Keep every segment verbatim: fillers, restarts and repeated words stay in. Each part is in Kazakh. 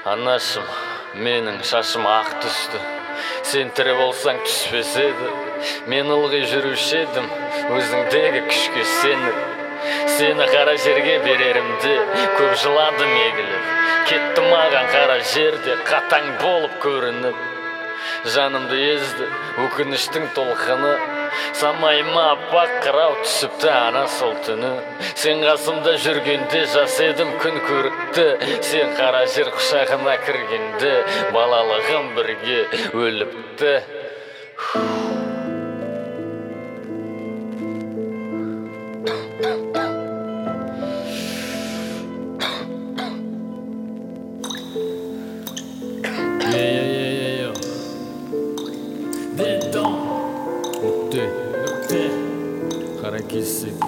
Анашым, менің шашым ақ түсті. Сен тірі болсаң түспес еді. Мен ылғи жүруші едім, өзіңдегі күшке сеніп. Сені қара жерге берерімде көп жыладым егіліп. Кетті маған қара жерде қатаң болып көрініп. Жанымды езді өкініштің толқыны, самайыма аппақ қырау түсіпті ана сол түні. Сен қасымда жүргенде жас едім күн көрікті. Сен қара жер құшағына кіргенде балалығым бірге өліпті. Қара кесек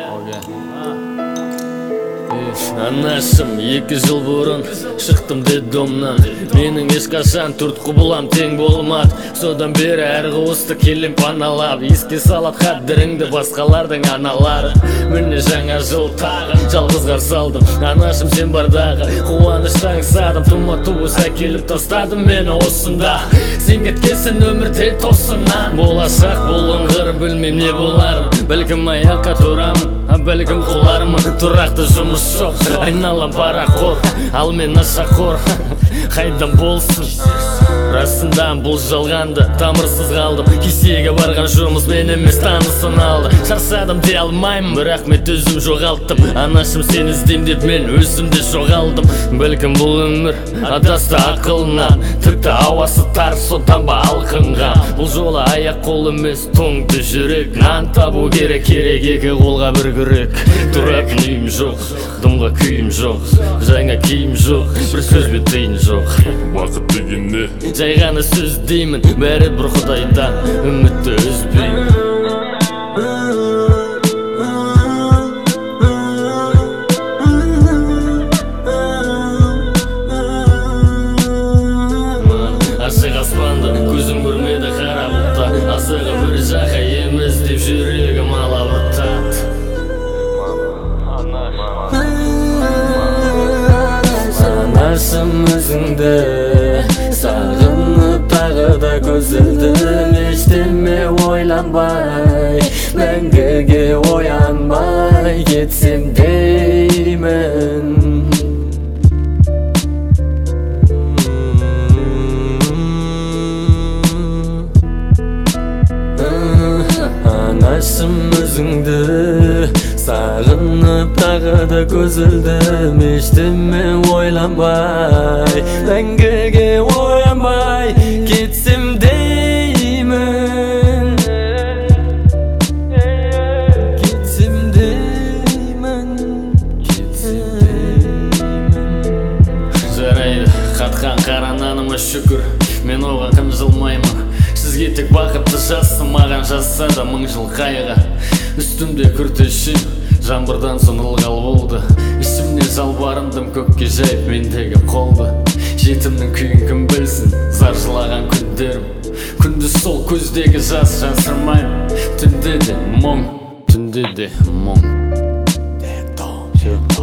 Анашым, екі жыл бұрын шықтым детдомнан. Менің ешқашан төрт құбылам тең болмады. Содан бері әр қуысты келем паналап, еске салат қадіріңді басқалардың аналары. Міне жаңа жыл тағы жалғыз қарсы алдым. Анашым, сен бардағы қуаныштан аңсадым. Тума туыс әкеліп тастадым мені осында. Сен кеткесін өмірде тосыннан. Болашақ болыңғыр білмем не боларым. Бәлкім аяққа тұрамын, бәлкім құлармын. Тұрақты жұмыс жоқ, айналам парақор, ал мен нашақор. Қайдан болсын, расында бұл жалғанды, тамырсыз қалдым. Кесеге барған жұмыс мен емес танысын алды. Шаршадым дей алмаймын, бірақ мен өзім жоғалттым. Анашым, сен іздейм деп мен өзімде жоғалдым. Бәлкім бұл өмір адасты ақылынан, тіпті ауасы тар, содан ба алқынған. Бұл жолы аяқ қол емес тоңды жүрек. Нан табу керек, керек екі қолға бір күрек. Тұратын үйім жоқ, дымға күйім жоқ, жаңа киім жоқ, бір сөзбен тиын жоқ. Уақыт деген не? Жай ғана сөз деймін, бәрі бір Құдайдан, үмітті үзбеймін. Ашық аспанды көзім көрмеді қара бұлтта, асығы бір жаққа емес деп жүрегім алабұртады. Анашым, өзіңді сағынып тағы да көз ілдім. Ештеме ойланбай, мәңгіге оянбай кетсем деймін. Анашым, өзіңді сағынып тағы да көз ілдім. Ештеме ойланбай, мәңгіге оянбай кетсем деймін. Кетсем деймін, кетсем деймін. Жарайды, қатқан қара наныма шүкір, мен оған қынжылмаймын. Сізге тек бақытты жазсы, маған жазса да мың жыл қайғы. Үстімде күртешім, жаңбырдан соң ылғал болды. Ішімнен жалбарындым көкке жайып мендегі қолды. Жетімнің күйін кім білсін, зар жылаған күндерім. Күндіз сол көздегі жас жасырмаймын. Түнде де мұң, түнде де мұң.